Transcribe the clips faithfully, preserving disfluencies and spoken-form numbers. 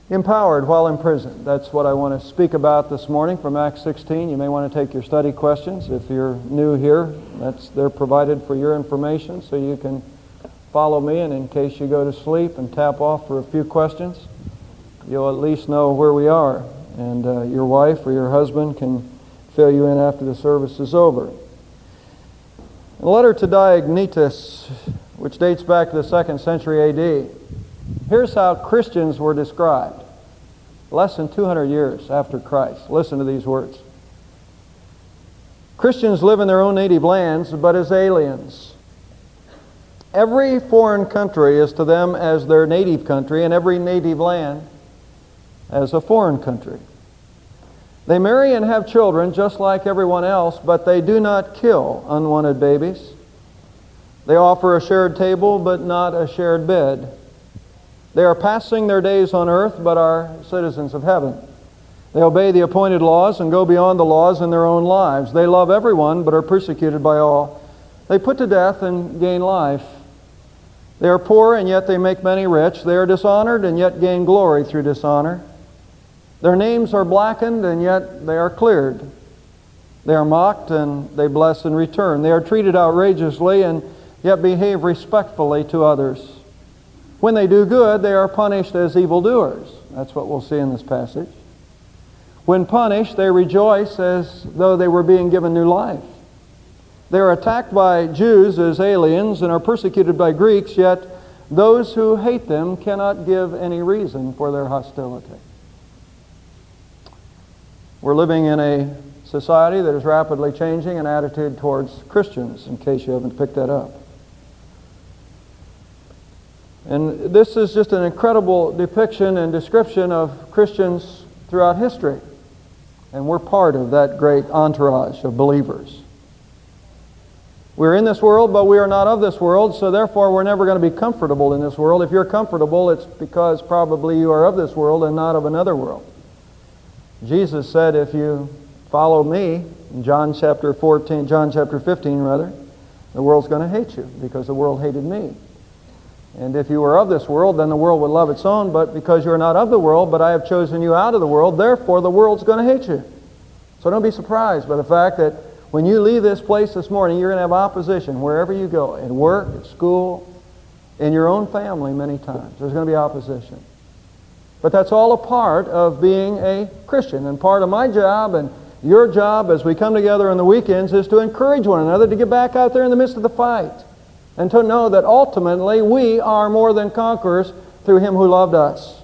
Empowered while in prison. That's what I want to speak about this morning from Acts sixteen. You may want to take your study questions. If you're new here, that's they're provided for your information so you can follow me, and in case you go to sleep and tap off for a few questions, you'll at least know where we are, and uh, your wife or your husband can fill you in after the service is over. A letter to Diognetus, which dates back to the second century A D. Here's how Christians were described less than two hundred years after Christ. Listen to these words. Christians live in their own native lands, but as aliens. Every foreign country is to them as their native country, and every native land as a foreign country. They marry and have children just like everyone else, but they do not kill unwanted babies. They offer a shared table, but not a shared bed. They are passing their days on earth, but are citizens of heaven. They obey the appointed laws and go beyond the laws in their own lives. They love everyone, but are persecuted by all. They put to death and gain life. They are poor, and yet they make many rich. They are dishonored, and yet gain glory through dishonor. Their names are blackened, and yet they are cleared. They are mocked, and they bless in return. They are treated outrageously, and yet behave respectfully to others. When they do good, they are punished as evildoers. That's what we'll see in this passage. When punished, they rejoice as though they were being given new life. They are attacked by Jews as aliens and are persecuted by Greeks, yet those who hate them cannot give any reason for their hostility. We're living in a society that is rapidly changing an attitude towards Christians, in case you haven't picked that up. And this is just an incredible depiction and description of Christians throughout history. And we're part of that great entourage of believers. We're in this world, but we are not of this world, so therefore we're never going to be comfortable in this world. If you're comfortable, it's because probably you are of this world and not of another world. Jesus said, if you follow me, in John chapter fourteen, John chapter fifteen rather, the world's going to hate you because the world hated me. And if you were of this world, then the world would love its own, but because you're not of the world, but I have chosen you out of the world, therefore the world's going to hate you. So don't be surprised by the fact that when you leave this place this morning, you're going to have opposition wherever you go, at work, at school, in your own family many times. There's going to be opposition. But that's all a part of being a Christian. And part of my job and your job as we come together on the weekends is to encourage one another to get back out there in the midst of the fight. And to know that ultimately we are more than conquerors through Him who loved us.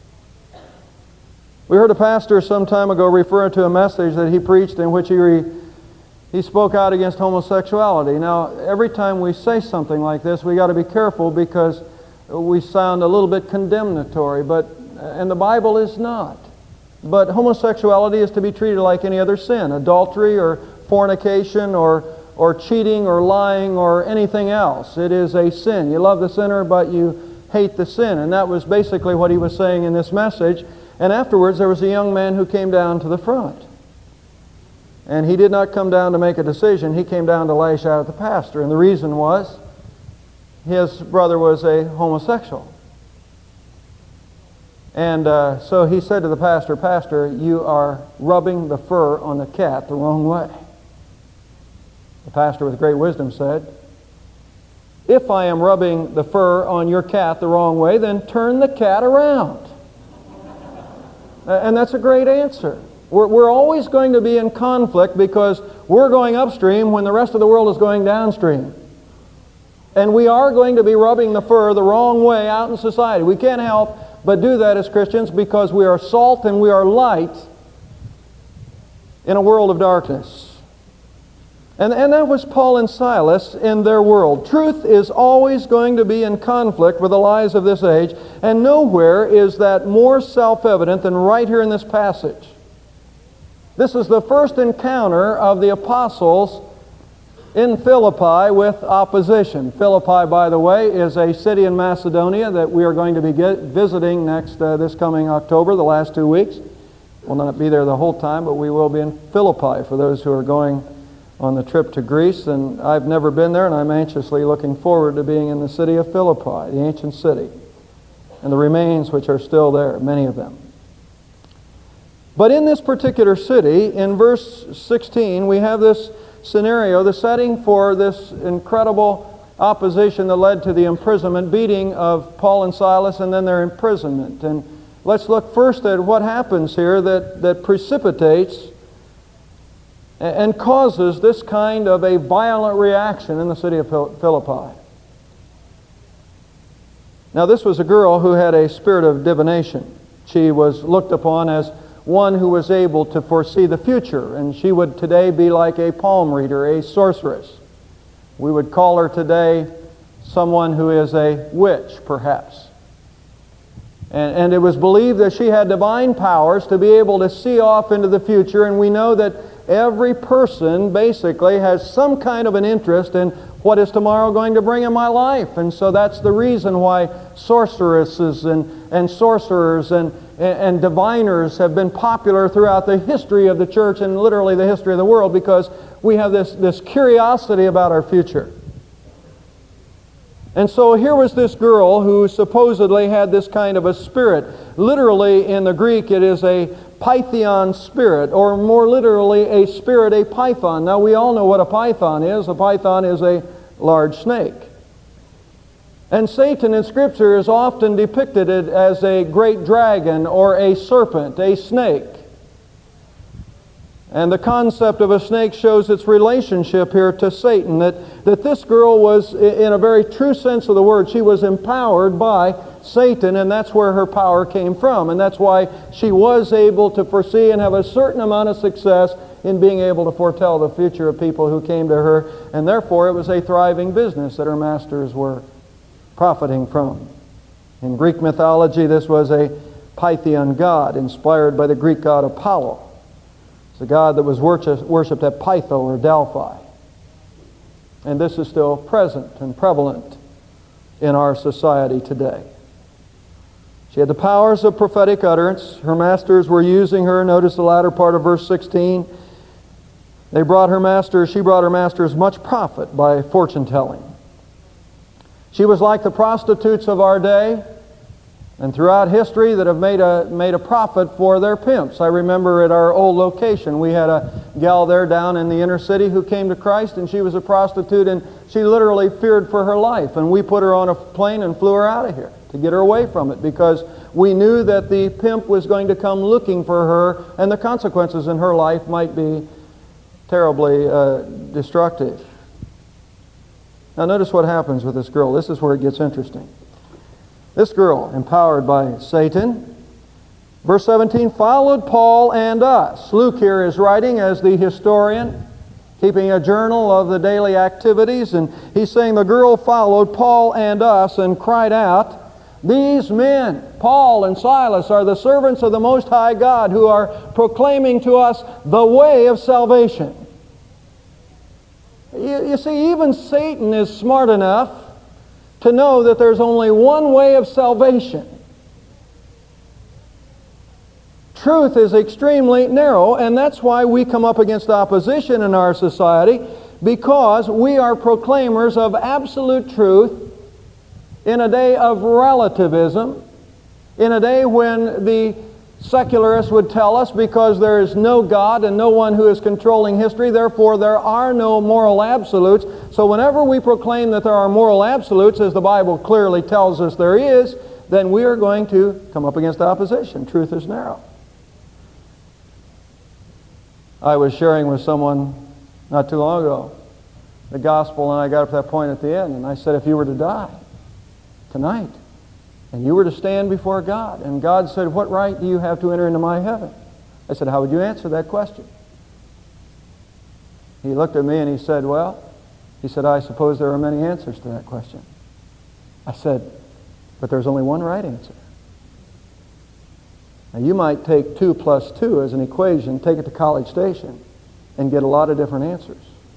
We heard a pastor some time ago refer to a message that he preached in which he, re, he spoke out against homosexuality. Now, every time we say something like this, we got to be careful because we sound a little bit condemnatory, but and the Bible is not. But homosexuality is to be treated like any other sin, adultery or fornication or or cheating or lying or anything else. It is a sin. You love the sinner, but you hate the sin. And that was basically what he was saying in this message. And afterwards, there was a young man who came down to the front. And he did not come down to make a decision. He came down to lash out at the pastor. And the reason was his brother was a homosexual. And uh, so he said to the pastor, Pastor, you are rubbing the fur on the cat the wrong way. The pastor with great wisdom said, if I am rubbing the fur on your cat the wrong way, then turn the cat around. And that's a great answer. We're, we're always going to be in conflict because we're going upstream when the rest of the world is going downstream. And we are going to be rubbing the fur the wrong way out in society. We can't help but do that as Christians because we are salt and we are light in a world of darkness. And, and that was Paul and Silas in their world. Truth is always going to be in conflict with the lies of this age, and nowhere is that more self-evident than right here in this passage. This is the first encounter of the apostles in Philippi with opposition. Philippi, by the way, is a city in Macedonia that we are going to be get, visiting next uh, this coming October, the last two weeks. We'll not be there the whole time, but we will be in Philippi for those who are going on the trip to Greece. And I've never been there, and I'm anxiously looking forward to being in the city of Philippi, the ancient city. and the remains which are still there, many of them. But in this particular city, in verse sixteen, we have this scenario, the setting for this incredible opposition that led to the imprisonment, beating of Paul and Silas, and then their imprisonment. And let's look first at what happens here that, that precipitates and causes this kind of a violent reaction in the city of Philippi. Now, this was a girl who had a spirit of divination. She was looked upon as one who was able to foresee the future, and she would today be like a palm reader, a sorceress. We would call her today someone who is a witch, perhaps. And, and it was believed that she had divine powers to be able to see off into the future, and we know that every person basically has some kind of an interest in what is tomorrow going to bring in my life. And so that's the reason why sorceresses and, and sorcerers and, and diviners have been popular throughout the history of the church and literally the history of the world, because we have this, this curiosity about our future. And so here was this girl who supposedly had this kind of a spirit. Literally in the Greek it is a python spirit, or more literally a spirit, a python. Now we all know what a python is. A python is a large snake. And Satan in Scripture is often depicted as a great dragon or a serpent, a snake. And the concept of a snake shows its relationship here to Satan, that, that this girl was, in a very true sense of the word, she was empowered by Satan, and that's where her power came from. And that's why she was able to foresee and have a certain amount of success in being able to foretell the future of people who came to her, and therefore it was a thriving business that her masters were profiting from. In Greek mythology, this was a Pythian god, inspired by the Greek god Apollo. The god that was worshipped at Pytho or Delphi. And this is still present and prevalent in our society today. She had the powers of prophetic utterance. Her masters were using her. Notice the latter part of verse sixteen. They brought her masters, she brought her masters much profit by fortune telling. She was like the prostitutes of our day, and throughout history that have made a made a profit for their pimps. I remember at our old location, we had a gal there down in the inner city who came to Christ, and she was a prostitute, and she literally feared for her life. And we put her on a plane and flew her out of here to get her away from it, because we knew that the pimp was going to come looking for her, and the consequences in her life might be terribly uh, destructive. Now notice what happens with this girl. This is where it gets interesting. This girl, empowered by Satan, verse seventeen, followed Paul and us. Luke here is writing as the historian, keeping a journal of the daily activities, and he's saying the girl followed Paul and us and cried out, "These men, Paul and Silas, are the servants of the Most High God, who are proclaiming to us the way of salvation." You, you see, even Satan is smart enough to know that there's only one way of salvation. Truth is extremely narrow, and that's why we come up against opposition in our society, because we are proclaimers of absolute truth in a day of relativism, in a day when the secularists would tell us, because there is no God and no one who is controlling history, therefore there are no moral absolutes. So whenever we proclaim that there are moral absolutes, as the Bible clearly tells us there is, then we are going to come up against opposition. Truth is narrow. I was sharing with someone not too long ago the gospel, and I got up to that point at the end, and I said, if you were to die tonight, and you were to stand before God, and God said, what right do you have to enter into my heaven? I said, how would you answer that question? He looked at me and he said, well, he said, I suppose there are many answers to that question. I said, but there's only one right answer. Now you might take two plus two as an equation, take it to College Station, and get a lot of different answers.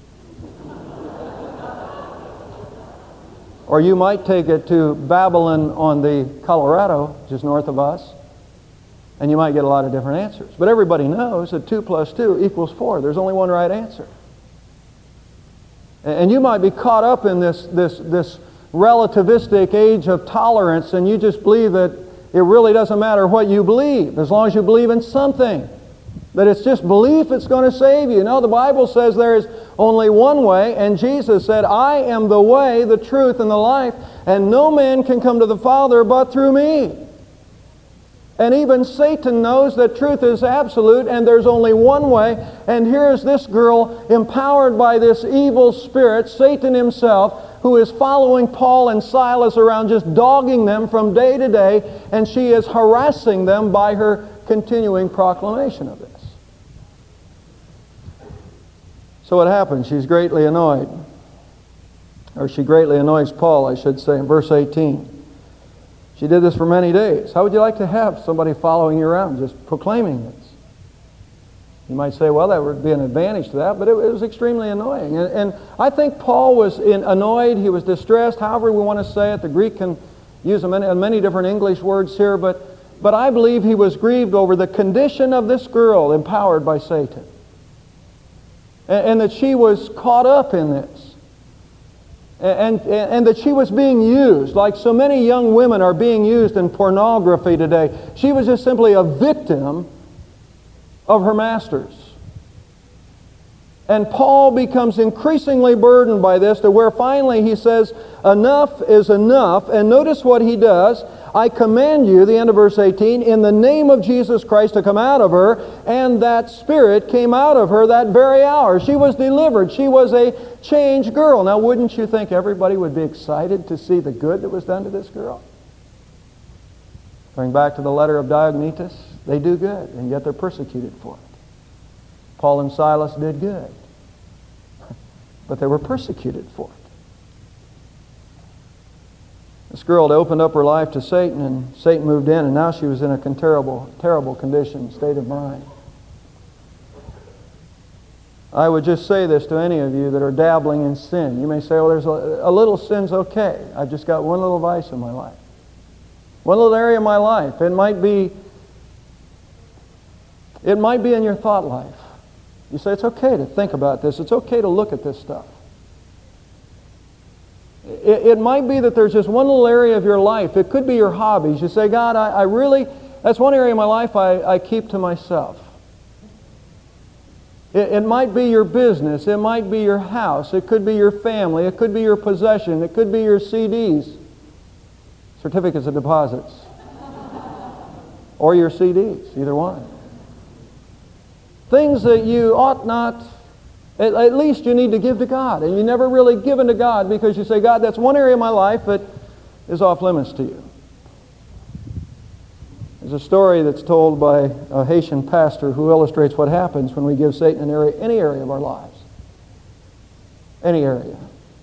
Or you might take it to Babylon on the Colorado, just north of us, and you might get a lot of different answers. But everybody knows that two plus two equals four. There's only one right answer. And you might be caught up in this, this, this relativistic age of tolerance, and you just believe that it really doesn't matter what you believe, as long as you believe in something. That it's just belief that's going to save you. No, the Bible says there is only one way, and Jesus said, I am the way, the truth, and the life, and no man can come to the Father but through me. And even Satan knows that truth is absolute and there's only one way. And here's this girl empowered by this evil spirit, Satan himself, who is following Paul and Silas around, just dogging them from day to day, and she is harassing them by her continuing proclamation of this. So what happens? She's greatly annoyed. Or she greatly annoys Paul, I should say, in verse eighteen. She did this for many days. How would you like to have somebody following you around just proclaiming this? You might say, well, that would be an advantage to that, but it, it was extremely annoying. And, and I think Paul was in, annoyed, he was distressed, however we want to say it. The Greek can use many, many different English words here, but, but I believe he was grieved over the condition of this girl empowered by Satan. And, and that she was caught up in this. And, and, and that she was being used, like so many young women are being used in pornography today. She was just simply a victim of her masters. And Paul becomes increasingly burdened by this, to where finally he says, enough is enough. And notice what he does. I command you, the end of verse eighteen, in the name of Jesus Christ to come out of her. And that spirit came out of her that very hour. She was delivered. She was a changed girl. Now, wouldn't you think everybody would be excited to see the good that was done to this girl? Going back to the letter of Diognetus, they do good, and yet they're persecuted for it. Paul and Silas did good, but they were persecuted for it. This girl had opened up her life to Satan, and Satan moved in, and now she was in a terrible, terrible condition, state of mind. I would just say this to any of you that are dabbling in sin. You may say, well, there's a, a little sin's okay. I've just got one little vice in my life. One little area of my life. It might be, it might be in your thought life. You say, it's okay to think about this. It's okay to look at this stuff. It, it might be that there's just one little area of your life. It could be your hobbies. You say, God, I, I really, that's one area of my life I, I keep to myself. It, it might be your business. It might be your house. It could be your family. It could be your possession. It could be your C Ds. Certificates of deposits. Or your C Ds, either one. Things that you ought not, at, at least you need to give to God. And you never really given to God because you say, God, that's one area of my life that is off limits to you. There's a story that's told by a Haitian pastor who illustrates what happens when we give Satan an area, any area of our lives. Any area.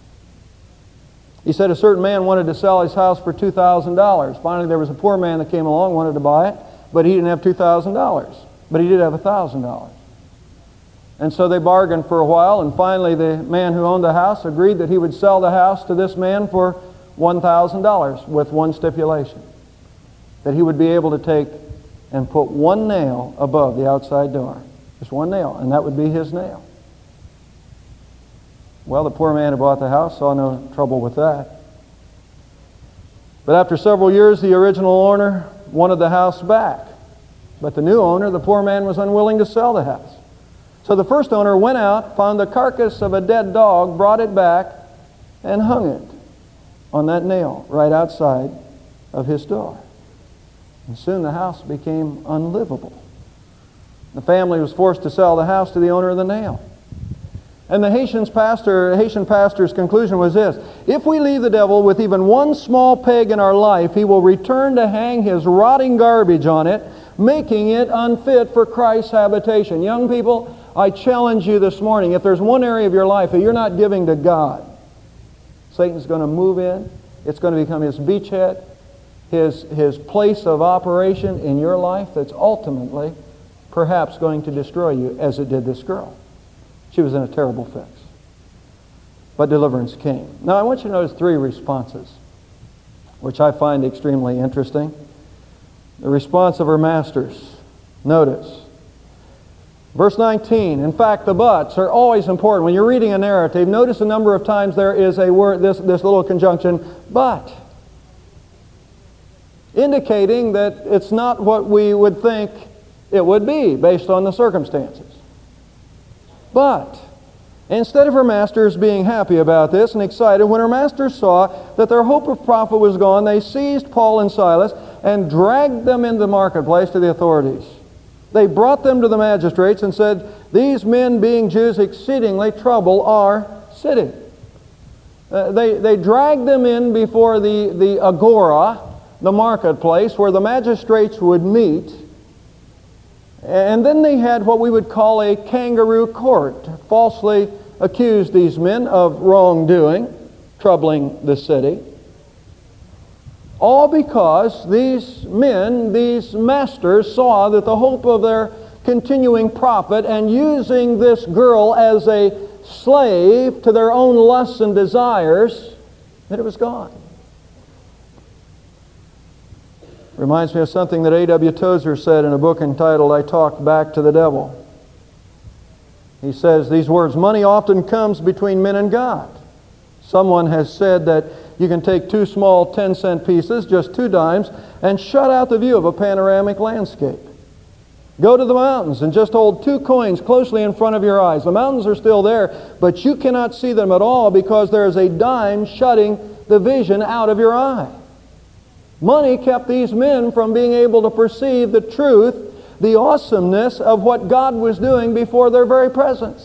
He said a certain man wanted to sell his house for two thousand dollars. Finally, there was a poor man that came along, wanted to buy it, but he didn't have two thousand dollars. But he did have one thousand dollars. And so they bargained for a while, and finally the man who owned the house agreed that he would sell the house to this man for one thousand dollars with one stipulation. That he would be able to take and put one nail above the outside door. Just one nail, and that would be his nail. Well, the poor man who bought the house saw no trouble with that. But after several years, the original owner wanted the house back. But the new owner, the poor man, was unwilling to sell the house. So the first owner went out, found the carcass of a dead dog, brought it back, and hung it on that nail right outside of his door. And soon the house became unlivable. The family was forced to sell the house to the owner of the nail. And the Haitian's pastor, Haitian pastor's conclusion was this: if we leave the devil with even one small peg in our life, he will return to hang his rotting garbage on it, making it unfit for Christ's habitation. Young people, I challenge you this morning, if there's one area of your life that you're not giving to God, Satan's going to move in. It's going to become his beachhead, his, his place of operation in your life that's ultimately perhaps going to destroy you, as it did this girl. She was in a terrible fix. But deliverance came. Now I want you to notice three responses, which I find extremely interesting. The response of her masters. Notice. Verse nineteen, in fact, the buts are always important. When you're reading a narrative, notice a number of times there is a word, this, this little conjunction, but, indicating that it's not what we would think it would be based on the circumstances. But, instead of her masters being happy about this and excited, when her masters saw that their hope of profit was gone, they seized Paul and Silas and dragged them into the marketplace to the authorities. They brought them to the magistrates and said, "These men, being Jews, exceedingly trouble our city." Uh, they, they dragged them in before the, the agora, the marketplace, where the magistrates would meet. And then they had what we would call a kangaroo court, falsely accused these men of wrongdoing, troubling the city. All because these men, these masters, saw that the hope of their continuing profit and using this girl as a slave to their own lusts and desires, that it was gone. Reminds me of something that A W Tozer said in a book entitled, "I Talked Back to the Devil." He says these words, "Money often comes between men and God." Someone has said that you can take two small ten-cent pieces, just two dimes, and shut out the view of a panoramic landscape. Go to the mountains and just hold two coins closely in front of your eyes. The mountains are still there, but you cannot see them at all because there is a dime shutting the vision out of your eye. Money kept these men from being able to perceive the truth, the awesomeness of what God was doing before their very presence.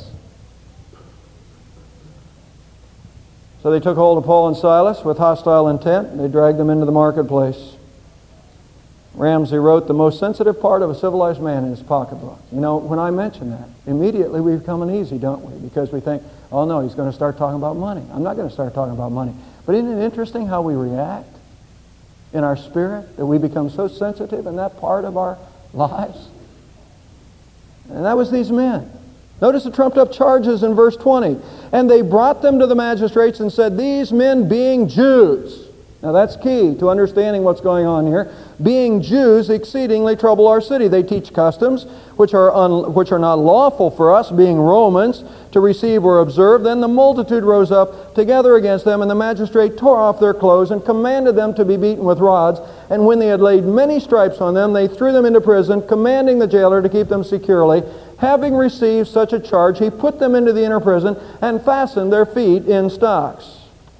So they took hold of Paul and Silas with hostile intent, and they dragged them into the marketplace. Ramsey wrote, "The most sensitive part of a civilized man in his pocketbook." You know, when I mention that, immediately we become uneasy, don't we? Because we think, oh no, he's going to start talking about money. I'm not going to start talking about money. But isn't it interesting how we react in our spirit, that we become so sensitive in that part of our lives? And that was these men. Notice the trumped up charges in verse twenty. "And they brought them to the magistrates and said, 'These men being Jews.'" Now that's key to understanding what's going on here. "Being Jews exceedingly trouble our city. They teach customs which are un, which are not lawful for us, being Romans, to receive or observe." Then the multitude rose up together against them, and the magistrate tore off their clothes and commanded them to be beaten with rods. And when they had laid many stripes on them, they threw them into prison, commanding the jailer to keep them securely. Having received such a charge, he put them into the inner prison and fastened their feet in stocks.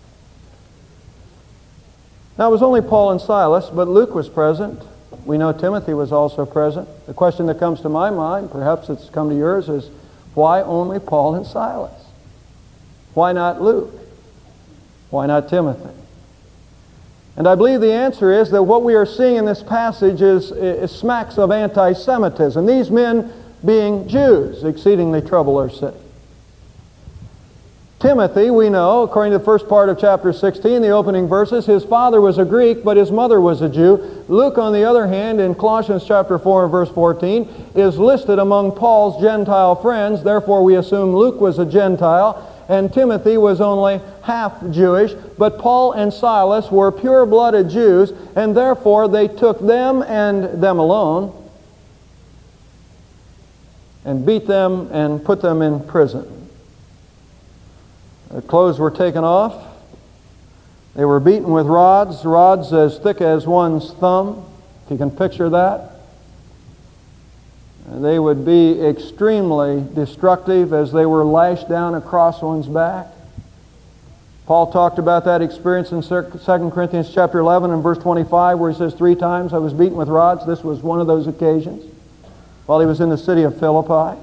Now it was only Paul and Silas, but Luke was present. We know Timothy was also present. The question that comes to my mind, perhaps it's come to yours, is why only Paul and Silas? Why not Luke? Why not Timothy? And I believe the answer is that what we are seeing in this passage is, is smacks of anti-Semitism. These men, being Jews, exceedingly trouble our city. Timothy, we know, according to the first part of chapter sixteen, the opening verses, his father was a Greek, but his mother was a Jew. Luke, on the other hand, in Colossians chapter four and verse fourteen, is listed among Paul's Gentile friends. Therefore, we assume Luke was a Gentile, and Timothy was only half Jewish. But Paul and Silas were pure-blooded Jews, and therefore they took them and them alone and beat them and put them in prison. Their clothes were taken off. They were beaten with rods, rods as thick as one's thumb, if you can picture that. And they would be extremely destructive as they were lashed down across one's back. Paul talked about that experience in Second Corinthians chapter eleven and verse twenty-five, where he says, "Three times I was beaten with rods." This was one of those occasions while he was in the city of Philippi.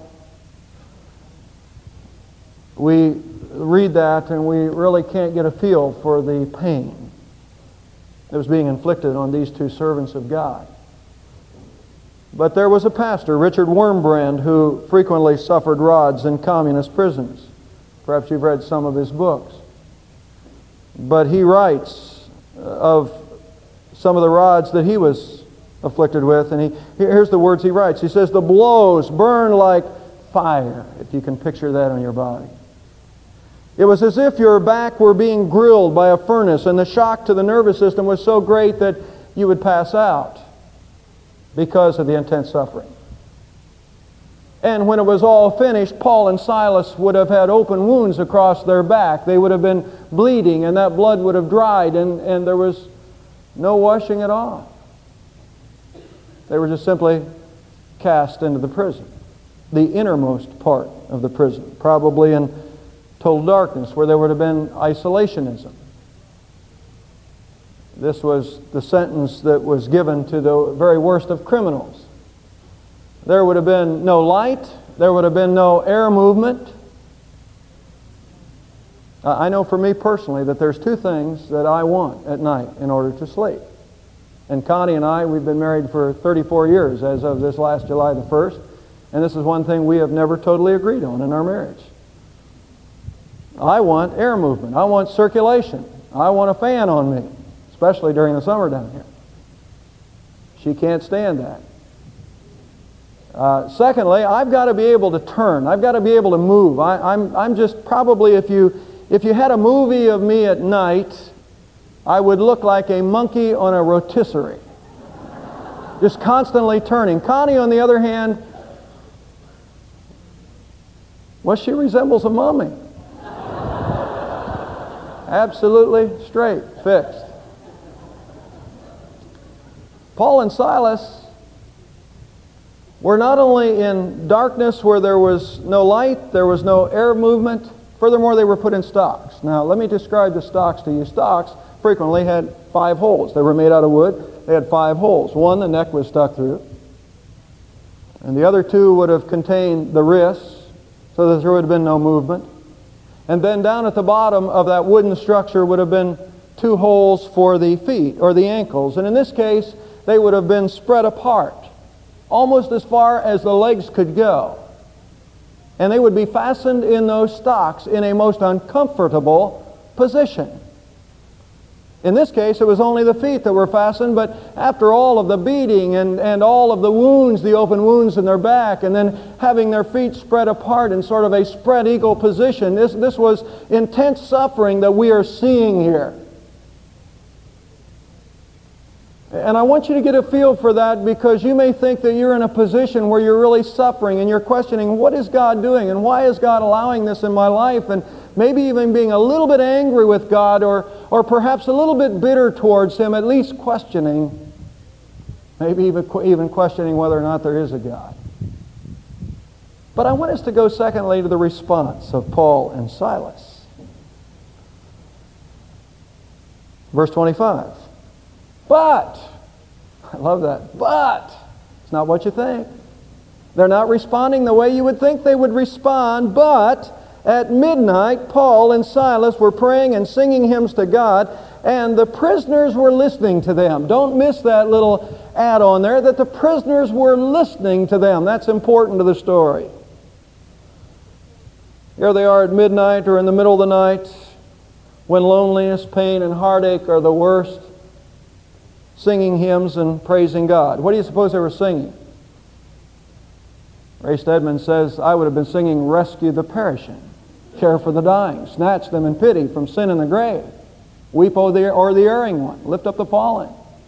We read that and we really can't get a feel for the pain that was being inflicted on these two servants of God. But there was a pastor, Richard Wurmbrand, who frequently suffered rods in communist prisons. Perhaps you've read some of his books. But he writes of some of the rods that he was afflicted with, and he here's the words he writes. He says, "The blows burn like fire," if you can picture that on your body. It was as if your back were being grilled by a furnace, and the shock to the nervous system was so great that you would pass out because of the intense suffering. And when it was all finished, Paul and Silas would have had open wounds across their back. They would have been bleeding, and that blood would have dried, and, and there was no washing it off. They were just simply cast into the prison, the innermost part of the prison, probably in total darkness, where there would have been isolationism. This was the sentence that was given to the very worst of criminals. There would have been no light. There would have been no air movement. Uh, I know for me personally that there's two things that I want at night in order to sleep. And Connie and I, we've been married for thirty-four years as of this last July the first. And this is one thing we have never totally agreed on in our marriage. I want air movement. I want circulation. I want a fan on me, especially during the summer down here. She can't stand that. Uh, secondly, I've got to be able to turn. I've got to be able to move. I, I'm, I'm just probably, if you, if you had a movie of me at night, I would look like a monkey on a rotisserie. Just constantly turning. Connie, on the other hand, well, she resembles a mummy. Absolutely straight, fixed. Paul and Silas were not only in darkness where there was no light, there was no air movement. Furthermore, they were put in stocks. Now, let me describe the stocks to you. Stocks frequently had five holes. They were made out of wood. They had five holes. One, the neck was stuck through. And the other two would have contained the wrists, so that there would have been no movement. And then down at the bottom of that wooden structure would have been two holes for the feet, or the ankles. And in this case, they would have been spread apart, almost as far as the legs could go. And they would be fastened in those stocks in a most uncomfortable position. In this case, it was only the feet that were fastened, but after all of the beating and, and all of the wounds, the open wounds in their back, and then having their feet spread apart in sort of a spread eagle position, this, this was intense suffering that we are seeing here. And I want you to get a feel for that, because you may think that you're in a position where you're really suffering and you're questioning, what is God doing and why is God allowing this in my life? And maybe even being a little bit angry with God, or, or perhaps a little bit bitter towards Him, at least questioning, maybe even, even questioning whether or not there is a God. But I want us to go secondly to the response of Paul and Silas. Verse twenty-five. But, I love that, but, it's not what you think. They're not responding the way you would think they would respond, but at midnight, Paul and Silas were praying and singing hymns to God, and the prisoners were listening to them. Don't miss that little add-on there, that the prisoners were listening to them. That's important to the story. Here they are at midnight or in the middle of the night, when loneliness, pain, and heartache are the worst, singing hymns and praising God. What do you suppose they were singing? Ray Stedman says, I would have been singing Rescue the Perishing, Care for the Dying, Snatch them in pity from sin and the grave, Weep o'er the, o'er the erring one, Lift up the fallen.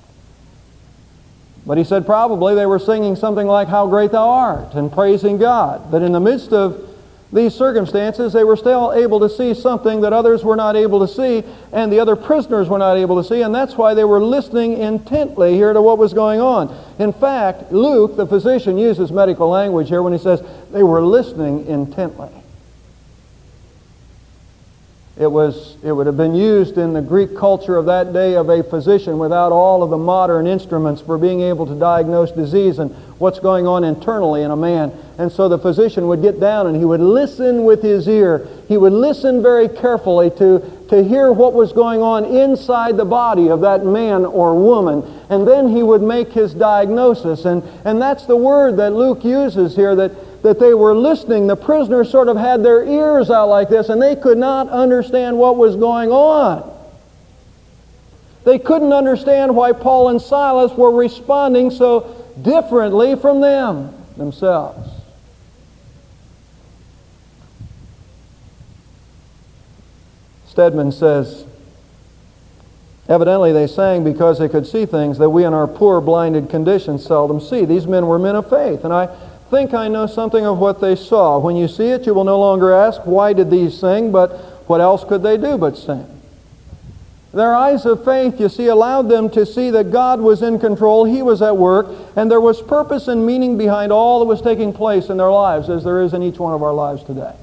But he said probably they were singing something like How Great Thou Art and praising God. But in the midst of these circumstances, they were still able to see something that others were not able to see, and the other prisoners were not able to see, and that's why they were listening intently here to what was going on. In fact, Luke, the physician, uses medical language here when he says they were listening intently. It was, it would have been used in the Greek culture of that day of a physician without all of the modern instruments for being able to diagnose disease and what's going on internally in a man. And so the physician would get down and he would listen with his ear. He would listen very carefully to, to hear what was going on inside the body of that man or woman. And then he would make his diagnosis. And, and that's the word that Luke uses here, that, that they were listening. The prisoners sort of had their ears out like this, and they could not understand what was going on. They couldn't understand why Paul and Silas were responding so differently from them themselves. Stedman says, evidently they sang because they could see things that we in our poor blinded condition seldom see. These men were men of faith, and I think I know something of what they saw. When you see it, you will no longer ask, why did these sing? But what else could they do but sing? Their eyes of faith, you see, allowed them to see that God was in control, He was at work, and there was purpose and meaning behind all that was taking place in their lives, as there is in each one of our lives today.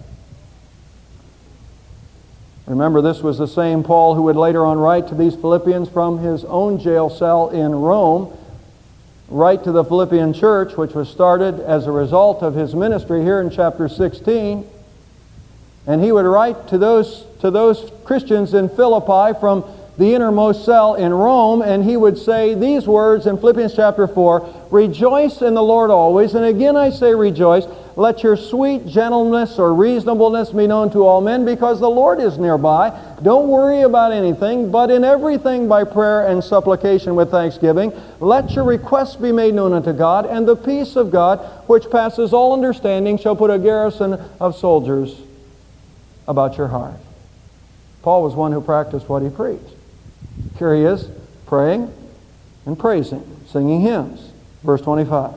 Remember, this was the same Paul who would later on write to these Philippians from his own jail cell in Rome, write to the Philippian church, which was started as a result of his ministry here in chapter sixteen. And he would write to those, to those Christians in Philippi from the innermost cell in Rome, and he would say these words in Philippians chapter four, "Rejoice in the Lord always, and again I say rejoice. Let your sweet gentleness or reasonableness be known to all men, because the Lord is nearby. Don't worry about anything, but in everything by prayer and supplication with thanksgiving, let your requests be made known unto God, and the peace of God, which passes all understanding, shall put a garrison of soldiers about your heart." Paul was one who practiced what he preached. Here he is, praying and praising, singing hymns. Verse twenty-five.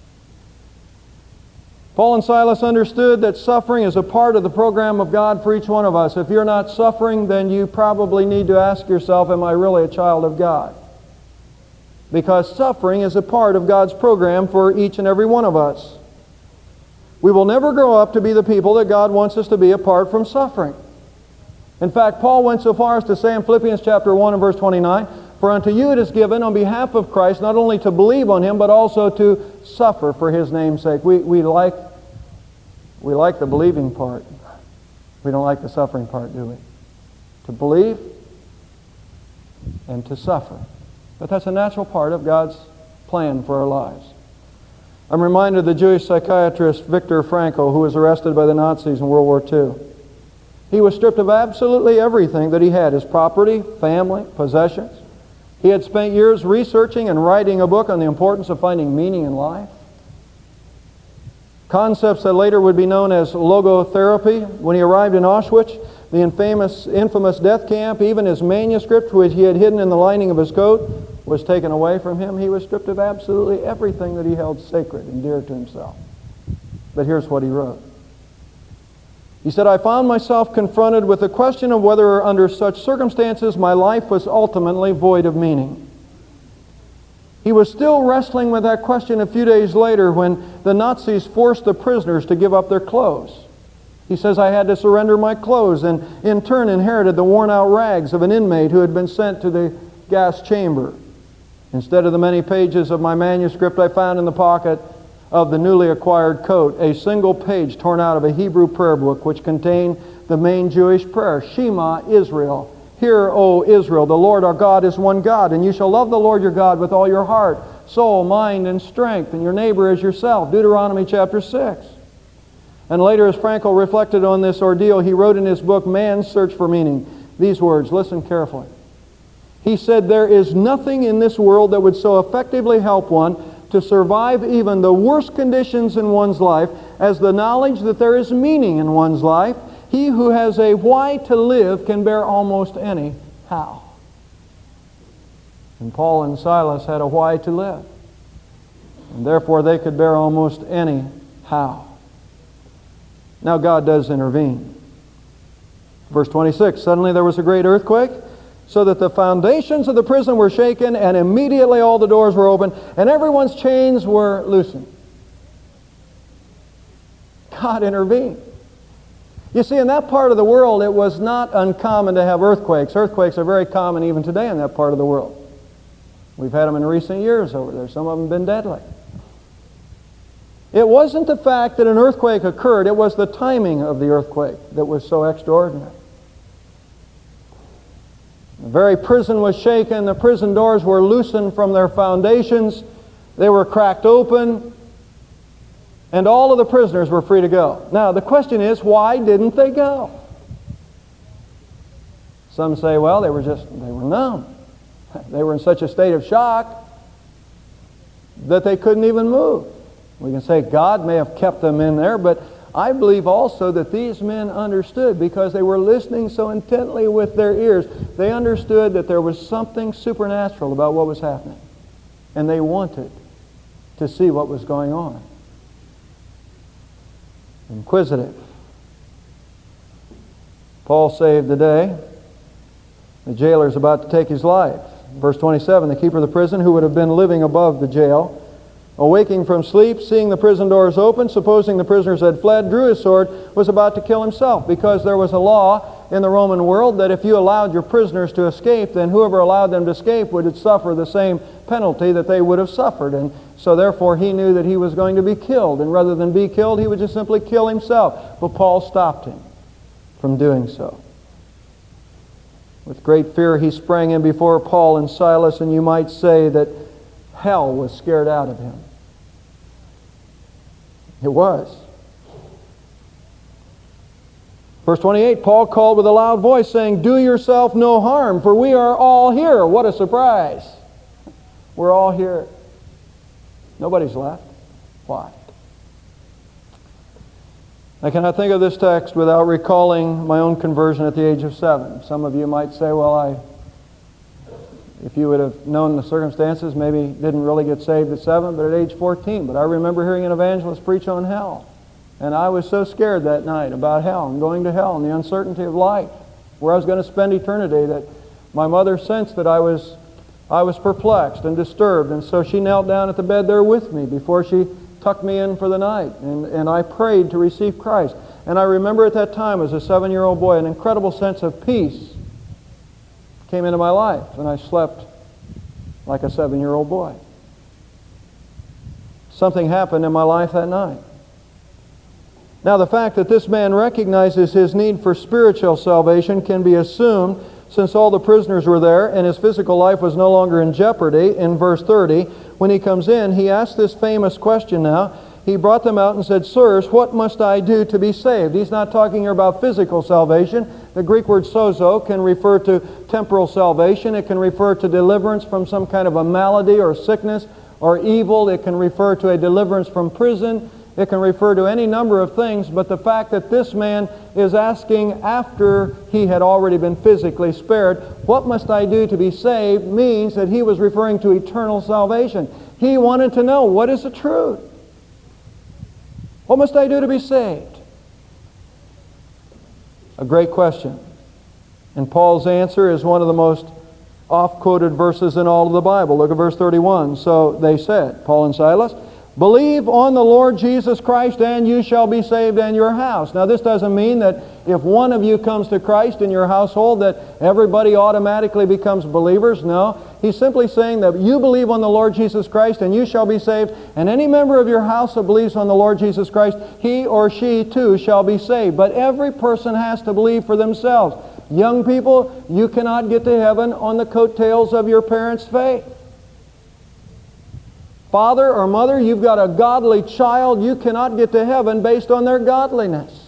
Paul and Silas understood that suffering is a part of the program of God for each one of us. If you're not suffering, then you probably need to ask yourself, am I really a child of God? Because suffering is a part of God's program for each and every one of us. We will never grow up to be the people that God wants us to be apart from suffering. In fact, Paul went so far as to say in Philippians chapter one and verse twenty-nine, "For unto you it is given on behalf of Christ not only to believe on Him, but also to suffer for His name's sake." We, we, like, we like the believing part. We don't like the suffering part, do we? To believe and to suffer. But that's a natural part of God's plan for our lives. I'm reminded of the Jewish psychiatrist Viktor Frankl, who was arrested by the Nazis in World War Two. He was stripped of absolutely everything that he had, his property, family, possessions. He had spent years researching and writing a book on the importance of finding meaning in life. Concepts that later would be known as logotherapy. When he arrived in Auschwitz, the infamous, infamous death camp, even his manuscript, which he had hidden in the lining of his coat, was taken away from him. He was stripped of absolutely everything that he held sacred and dear to himself. But here's what he wrote. He said, "I found myself confronted with the question of whether under such circumstances my life was ultimately void of meaning." He was still wrestling with that question a few days later when the Nazis forced the prisoners to give up their clothes. He says, "I had to surrender my clothes and in turn inherited the worn-out rags of an inmate who had been sent to the gas chamber. Instead of the many pages of my manuscript, I found in the pocket of the newly acquired coat a single page torn out of a Hebrew prayer book which contained the main Jewish prayer, Shema Israel. Hear, O Israel, the Lord our God is one God, and you shall love the Lord your God with all your heart, soul, mind, and strength, and your neighbor as yourself." Deuteronomy chapter six. And later, as Frankl reflected on this ordeal, he wrote in his book, Man's Search for Meaning, these words, listen carefully. He said, "There is nothing in this world that would so effectively help one to survive even the worst conditions in one's life as the knowledge that there is meaning in one's life. He who has a why to live can bear almost any how." And Paul and Silas had a why to live. And therefore they could bear almost any how. Now God does intervene. Verse twenty-six, "Suddenly there was a great earthquake, so that the foundations of the prison were shaken, and immediately all the doors were opened, and everyone's chains were loosened." God intervened. You see, in that part of the world, it was not uncommon to have earthquakes. Earthquakes are very common even today in that part of the world. We've had them in recent years over there. Some of them have been deadly. It wasn't the fact that an earthquake occurred, it was the timing of the earthquake that was so extraordinary. The very prison was shaken. The prison doors were loosened from their foundations. They were cracked open. And all of the prisoners were free to go. Now, the question is, why didn't they go? Some say, well, they were just, they were numb. They were in such a state of shock that they couldn't even move. We can say God may have kept them in there, but I believe also that these men understood because they were listening so intently with their ears. They understood that there was something supernatural about what was happening. And they wanted to see what was going on. inquisitive. Paul saved the day. The jailer is about to take his life. Verse twenty-seven, the keeper of the prison, who would have been living above the jail, awaking from sleep, seeing the prison doors open, supposing the prisoners had fled, drew his sword, was about to kill himself, because there was a law in the Roman world that if you allowed your prisoners to escape, then whoever allowed them to escape would suffer the same penalty that they would have suffered. And so therefore he knew that he was going to be killed, and rather than be killed, he would just simply kill himself. But Paul stopped him from doing so. With great fear he sprang in before Paul and Silas, and you might say that hell was scared out of him. It was. Verse twenty-eight, Paul called with a loud voice, saying, "Do yourself no harm, for we are all here." What a surprise. We're all here. Nobody's left. Why? I cannot think of this text without recalling my own conversion at the age of seven. Some of you might say, well, I, if you would have known the circumstances, maybe didn't really get saved at seven, but at age fourteen. But I remember hearing an evangelist preach on hell. And I was so scared that night about hell and going to hell and the uncertainty of life, where I was going to spend eternity, that my mother sensed that I was, I was perplexed and disturbed. And so she knelt down at the bed there with me before she tucked me in for the night. And, and I prayed to receive Christ. And I remember at that time, as a seven-year-old boy, an incredible sense of peace came into my life. And I slept like a seven-year-old boy. Something happened in my life that night. Now, the fact that this man recognizes his need for spiritual salvation can be assumed, since all the prisoners were there and his physical life was no longer in jeopardy. In verse thirty, when he comes in, he asks this famous question now. He brought them out and said, "Sirs, what must I do to be saved?" He's not talking here about physical salvation. The Greek word sozo can refer to temporal salvation. It can refer to deliverance from some kind of a malady or sickness or evil. It can refer to a deliverance from prison. It can refer to any number of things, but the fact that this man is asking after he had already been physically spared, "What must I do to be saved?" means that he was referring to eternal salvation. He wanted to know, what is the truth? What must I do to be saved? A great question. And Paul's answer is one of the most oft-quoted verses in all of the Bible. Look at verse thirty-one. So they said, Paul and Silas, "Believe on the Lord Jesus Christ, and you shall be saved and your house." Now, this doesn't mean that if one of you comes to Christ in your household that everybody automatically becomes believers. No. He's simply saying that you believe on the Lord Jesus Christ and you shall be saved, and any member of your house that believes on the Lord Jesus Christ, he or she too shall be saved. But every person has to believe for themselves. Young people, you cannot get to heaven on the coattails of your parents' faith. Father or mother, you've got a godly child, you cannot get to heaven based on their godliness.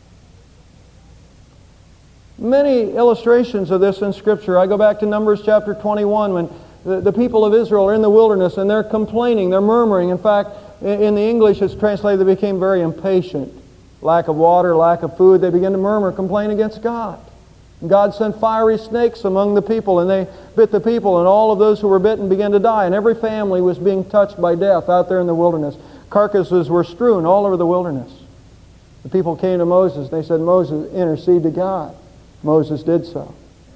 Many illustrations of this in Scripture. I go back to Numbers chapter twenty-one when the, the people of Israel are in the wilderness and they're complaining, they're murmuring. In fact, in, in the English it's translated, they became very impatient. Lack of water, lack of food, they began to murmur, complain against God. God sent fiery snakes among the people, and they bit the people, and all of those who were bitten began to die, and every family was being touched by death out there in the wilderness. Carcasses were strewn all over the wilderness. The people came to Moses, and they said, "Moses, intercede to God." Moses did so.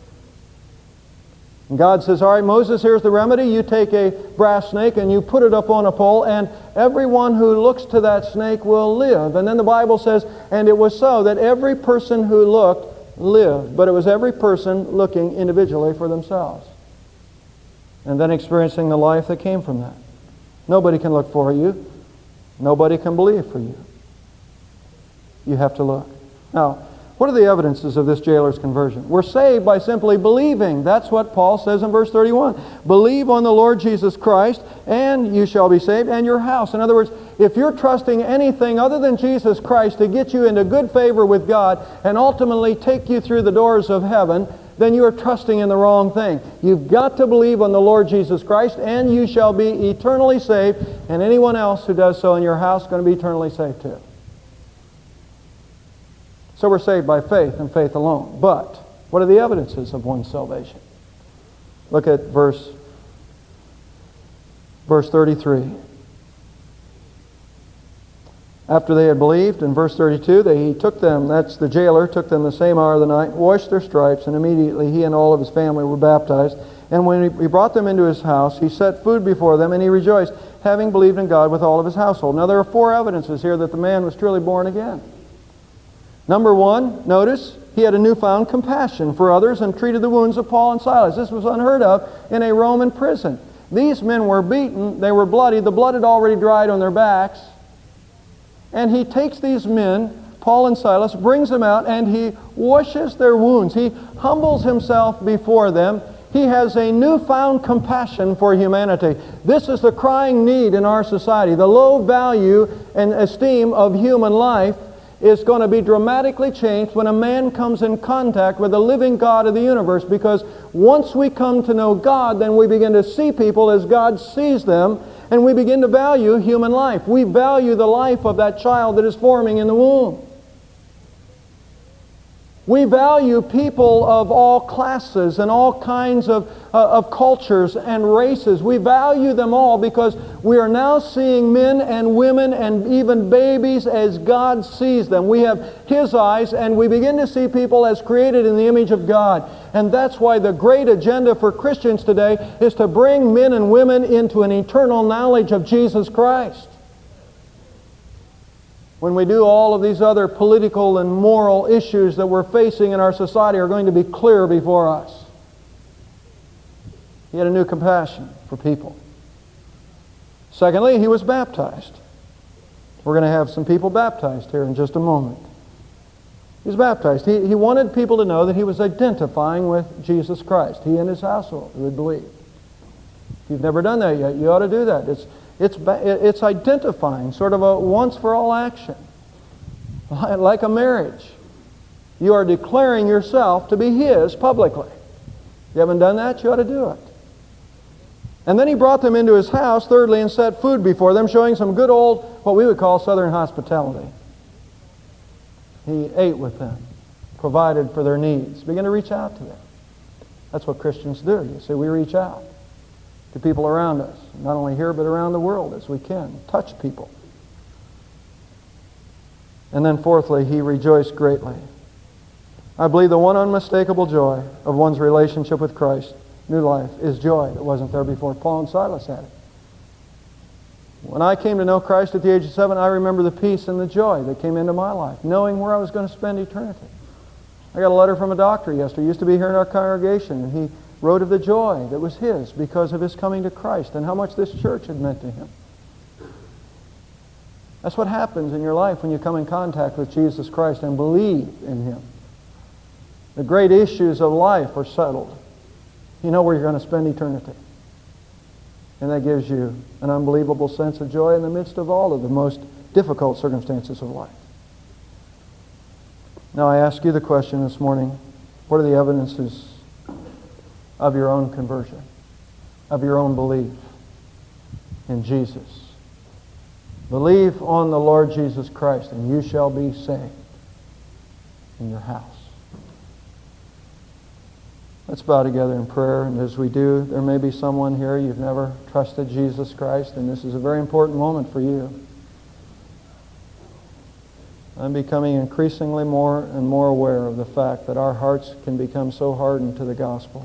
And God says, "All right, Moses, here's the remedy. You take a brass snake and you put it up on a pole, and everyone who looks to that snake will live." And then the Bible says, and it was so that every person who looked lived, but it was every person looking individually for themselves and then experiencing the life that came from that. Nobody can look for you. Nobody can believe for you. You have to look. Now, what are the evidences of this jailer's conversion? We're saved by simply believing. That's what Paul says in verse thirty-one. "Believe on the Lord Jesus Christ, and you shall be saved, and your house." In other words, if you're trusting anything other than Jesus Christ to get you into good favor with God and ultimately take you through the doors of heaven, then you are trusting in the wrong thing. You've got to believe on the Lord Jesus Christ, and you shall be eternally saved, and anyone else who does so in your house is going to be eternally saved too. So we're saved by faith and faith alone. But what are the evidences of one's salvation? Look at verse, verse thirty-three. After they had believed, in verse thirty-two, they, he took them, that's the jailer, took them the same hour of the night, washed their stripes, and immediately he and all of his family were baptized. And when he brought them into his house, he set food before them, and he rejoiced, having believed in God with all of his household. Now there are four evidences here that the man was truly born again. Number one, notice, he had a newfound compassion for others and treated the wounds of Paul and Silas. This was unheard of in a Roman prison. These men were beaten, they were bloody, the blood had already dried on their backs. And he takes these men, Paul and Silas, brings them out, and he washes their wounds. He humbles himself before them. He has a newfound compassion for humanity. This is the crying need in our society. The low value and esteem of human life is going to be dramatically changed when a man comes in contact with the living God of the universe, because once we come to know God, then we begin to see people as God sees them, and we begin to value human life. We value the life of that child that is forming in the womb. We value people of all classes and all kinds of, uh, of cultures and races. We value them all because we are now seeing men and women and even babies as God sees them. We have His eyes, and we begin to see people as created in the image of God. And that's why the great agenda for Christians today is to bring men and women into an eternal knowledge of Jesus Christ. When we do, all of these other political and moral issues that we're facing in our society are going to be clear before us. He had a new compassion for people. Secondly, he was baptized. We're going to have some people baptized here in just a moment. He was baptized. He, he wanted people to know that he was identifying with Jesus Christ. He and his household who had believed. If you've never done that yet, you ought to do that. It's It's, it's identifying, sort of a once-for-all action. Like a marriage. You are declaring yourself to be His publicly. If you haven't done that, you ought to do it. And then he brought them into his house, thirdly, and set food before them, showing some good old, what we would call Southern hospitality. He ate with them, provided for their needs, began to reach out to them. That's what Christians do. You see, we reach out to people around us, not only here but around the world as we can. Touch people. And then fourthly, he rejoiced greatly. I believe the one unmistakable joy of one's relationship with Christ, new life, is joy that wasn't there before. Paul and Silas had it. When I came to know Christ at the age of seven, I remember the peace and the joy that came into my life, knowing where I was going to spend eternity. I got a letter from a doctor yesterday. He used to be here in our congregation, and he wrote of the joy that was his because of his coming to Christ and how much this church had meant to him. That's what happens in your life when you come in contact with Jesus Christ and believe in Him. The great issues of life are settled. You know where you're going to spend eternity. And that gives you an unbelievable sense of joy in the midst of all of the most difficult circumstances of life. Now I ask you the question this morning, what are the evidences of your own conversion, of your own belief in Jesus? Believe on the Lord Jesus Christ and you shall be saved in your house. Let's bow together in prayer, and as we do, there may be someone here, you've never trusted Jesus Christ, and this is a very important moment for you. I'm becoming increasingly more and more aware of the fact that our hearts can become so hardened to the gospel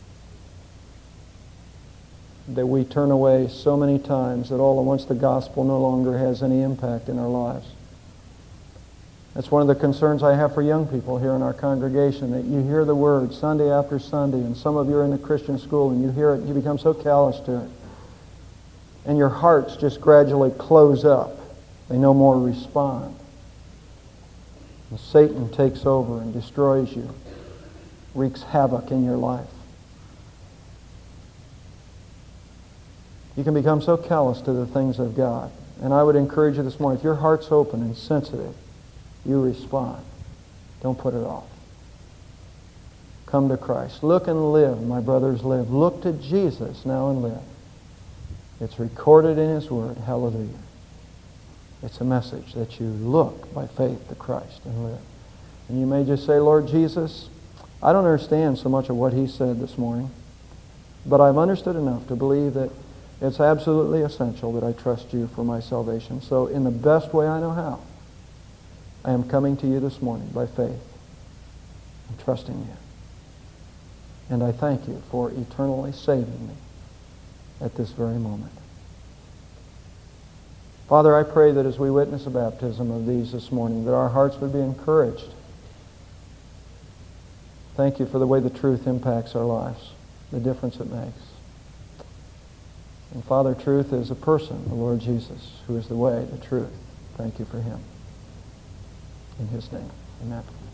that we turn away so many times that all at once the gospel no longer has any impact in our lives. That's one of the concerns I have for young people here in our congregation, that you hear the word Sunday after Sunday, and some of you are in the Christian school and you hear it and you become so callous to it. And your hearts just gradually close up. They no more respond. And Satan takes over and destroys you, wreaks havoc in your life. You can become so callous to the things of God. And I would encourage you this morning, if your heart's open and sensitive, you respond. Don't put it off. Come to Christ. Look and live, my brothers, live. Look to Jesus now and live. It's recorded in His Word. Hallelujah. It's a message that you look by faith to Christ and live. And you may just say, Lord Jesus, I don't understand so much of what He said this morning, but I've understood enough to believe that It's absolutely essential that I trust you for my salvation. So in the best way I know how, I am coming to you this morning by faith and trusting you. And I thank you for eternally saving me at this very moment. Father, I pray that as we witness a baptism of these this morning, that our hearts would be encouraged. Thank you for the way the truth impacts our lives, the difference it makes. And Father, truth is a person, the Lord Jesus, who is the way, the truth. Thank you for him. In his name, amen.